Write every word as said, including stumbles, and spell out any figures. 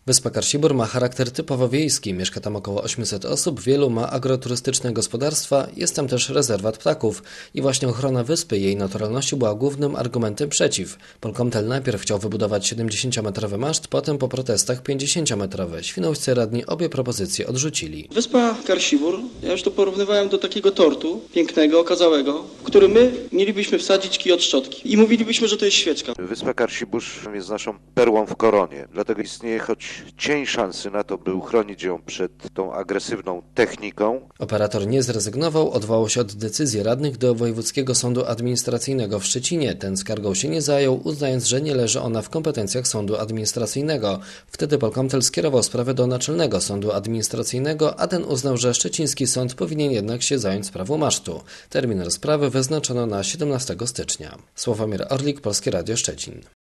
Wyspa Karsibór ma charakter typowo wiejski, mieszka tam około osiemset osób, wielu ma agroturystyczne gospodarstwa, jest tam też rezerwat ptaków i właśnie ochrona wyspy i jej naturalności była głównym argumentem przeciw. Polkomtel najpierw chciał wybudować siedemdziesięciometrowy maszt, potem po protestach pięćdziesięciometrowy. Świnoujscy radni obie propozycje odrzucili. Wyspa Karsibór, ja już to porównywałem do takiego tortu pięknego, okazałego, w który my mielibyśmy wsadzić kij od szczotki i mówilibyśmy, że to jest świeczka. Wyspa Karsibór jest naszą perłą w koronie, dlatego istnieje choć cień szansy na to, by uchronić ją przed tą agresywną techniką. Operator nie zrezygnował, odwołał się od decyzji radnych do Wojewódzkiego Sądu Administracyjnego w Szczecinie. Ten skargą się nie zajął, uznając, że nie leży ona w kompetencjach Sądu Administracyjnego. Wtedy Polkomtel skierował sprawę do Naczelnego Sądu Administracyjnego, a ten uznał, że szczeciński sąd powinien jednak się zająć sprawą masztu. Termin rozprawy wyznaczono na siedemnastego stycznia. Sławomir Orlik, Polskie Radio Szczecin.